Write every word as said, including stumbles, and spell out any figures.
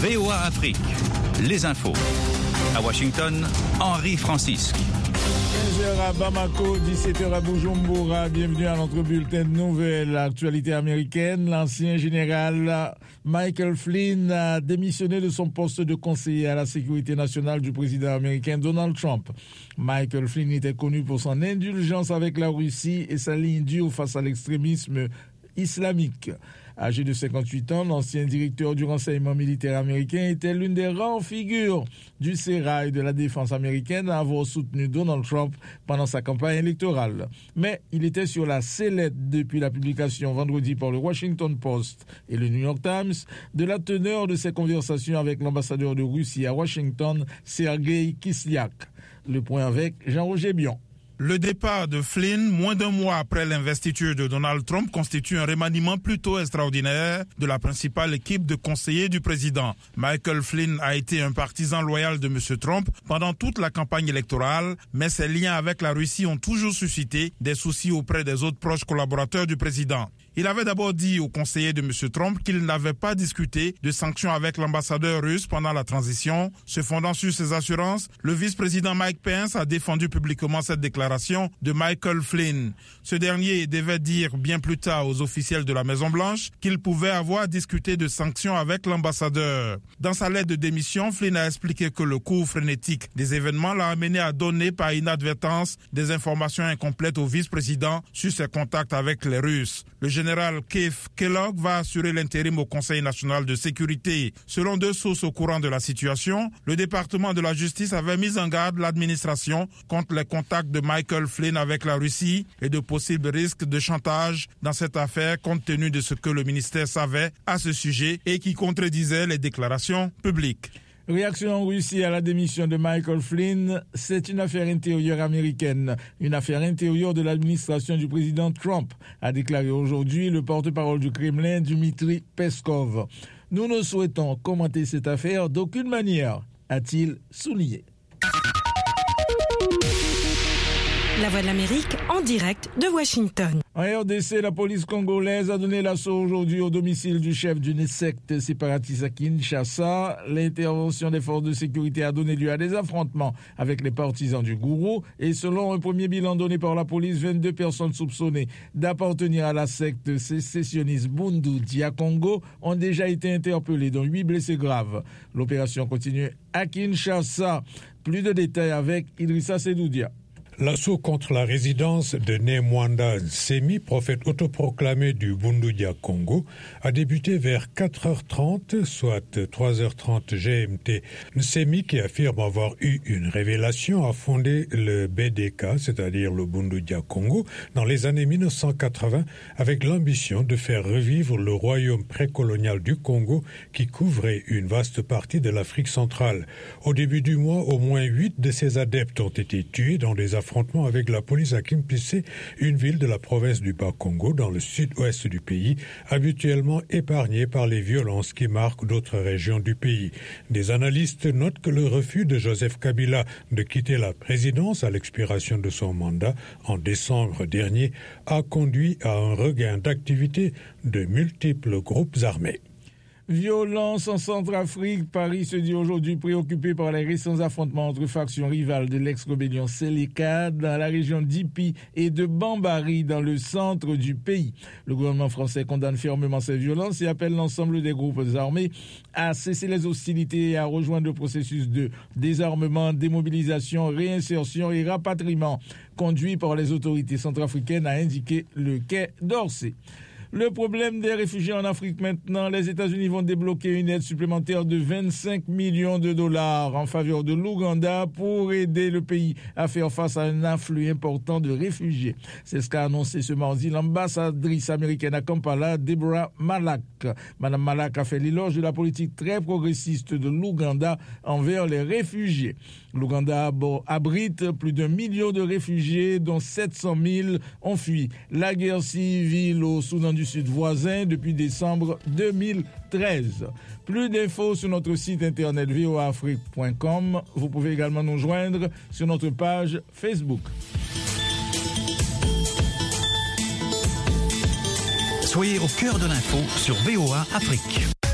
V O A Afrique, les infos. À Washington, Henri Francisque. quinze heures à Bamako, dix-sept heures à Bujumbura. Bienvenue à notre bulletin de nouvelles. Actualité américaine, l'ancien général Michael Flynn a démissionné de son poste de conseiller à la sécurité nationale du président américain Donald Trump. Michael Flynn était connu pour son indulgence avec la Russie et sa ligne dure face à l'extrémisme islamique. Âgé de cinquante-huit ans, l'ancien directeur du renseignement militaire américain était l'une des rares figures du sérail de la défense américaine à avoir soutenu Donald Trump pendant sa campagne électorale. Mais il était sur la sellette depuis la publication vendredi par le Washington Post et le New York Times de la teneur de ses conversations avec l'ambassadeur de Russie à Washington, Sergei Kislyak. Le point avec Jean-Roger Bion. Le départ de Flynn, moins d'un mois après l'investiture de Donald Trump, constitue un remaniement plutôt extraordinaire de la principale équipe de conseillers du président. Michael Flynn a été un partisan loyal de M. Trump pendant toute la campagne électorale, mais ses liens avec la Russie ont toujours suscité des soucis auprès des autres proches collaborateurs du président. Il avait d'abord dit aux conseillers de M. Trump qu'il n'avait pas discuté de sanctions avec l'ambassadeur russe pendant la transition. Se fondant sur ses assurances, le vice-président Mike Pence a défendu publiquement cette déclaration de Michael Flynn. Ce dernier devait dire bien plus tard aux officiels de la Maison-Blanche qu'il pouvait avoir discuté de sanctions avec l'ambassadeur. Dans sa lettre de démission, Flynn a expliqué que le cours frénétique des événements l'a amené à donner par inadvertance des informations incomplètes au vice-président sur ses contacts avec les Russes. Le général Keith Kellogg va assurer l'intérim au Conseil national de sécurité. Selon deux sources au courant de la situation, le département de la justice avait mis en garde l'administration contre les contacts de Michael Flynn avec la Russie et de possibles risques de chantage dans cette affaire compte tenu de ce que le ministère savait à ce sujet et qui contredisait les déclarations publiques. Réaction en Russie à la démission de Michael Flynn, c'est une affaire intérieure américaine, une affaire intérieure de l'administration du président Trump, a déclaré aujourd'hui le porte-parole du Kremlin, Dmitry Peskov. Nous ne souhaitons commenter cette affaire d'aucune manière, a-t-il souligné. La Voix de l'Amérique en direct de Washington. En R D C, la police congolaise a donné l'assaut aujourd'hui au domicile du chef d'une secte séparatiste à Kinshasa. L'intervention des forces de sécurité a donné lieu à des affrontements avec les partisans du gourou. Et selon un premier bilan donné par la police, vingt-deux personnes soupçonnées d'appartenir à la secte sécessionniste Bundu Dia Congo ont déjà été interpellées, dont huit blessés graves. L'opération continue à Kinshasa. Plus de détails avec Idrissa Sedoudia. L'assaut contre la résidence de Nemwanda Nsemi, prophète autoproclamé du Bundu Dia Congo, a débuté vers quatre heures trente, soit trois heures trente G M T. Nsemi, qui affirme avoir eu une révélation, a fondé le B D K, c'est-à-dire le Bundu Dia Congo, dans les années mille neuf cent quatre-vingts, avec l'ambition de faire revivre le royaume précolonial du Congo qui couvrait une vaste partie de l'Afrique centrale. Au début du mois, au moins huit de ses adeptes ont été tués dans des affrontements avec la police à Kimpissé, une ville de la province du Bas-Congo dans le sud-ouest du pays, habituellement épargnée par les violences qui marquent d'autres régions du pays. Des analystes notent que le refus de Joseph Kabila de quitter la présidence à l'expiration de son mandat en décembre dernier a conduit à un regain d'activité de multiples groupes armés. Violence en Centrafrique. Paris se dit aujourd'hui préoccupé par les récents affrontements entre factions rivales de l'ex-rébellion Seleka dans la région d'Ipi et de Bambari dans le centre du pays. Le gouvernement français condamne fermement ces violences et appelle l'ensemble des groupes armés à cesser les hostilités et à rejoindre le processus de désarmement, démobilisation, réinsertion et rapatriement conduit par les autorités centrafricaines, a indiqué le Quai d'Orsay. Le problème des réfugiés en Afrique maintenant, les États-Unis vont débloquer une aide supplémentaire de vingt-cinq millions de dollars en faveur de l'Ouganda pour aider le pays à faire face à un afflux important de réfugiés. C'est ce qu'a annoncé ce mardi l'ambassadrice américaine à Kampala, Deborah Malak. Madame Malak a fait l'éloge de la politique très progressiste de l'Ouganda envers les réfugiés. L'Ouganda abrite plus d'un million de réfugiés, dont sept cent mille ont fui la guerre civile au Soudan du Sud voisin depuis décembre deux mille treize. Plus d'infos sur notre site internet v o a afrique point com. Vous pouvez également nous joindre sur notre page Facebook. Soyez au cœur de l'info sur V O A Afrique.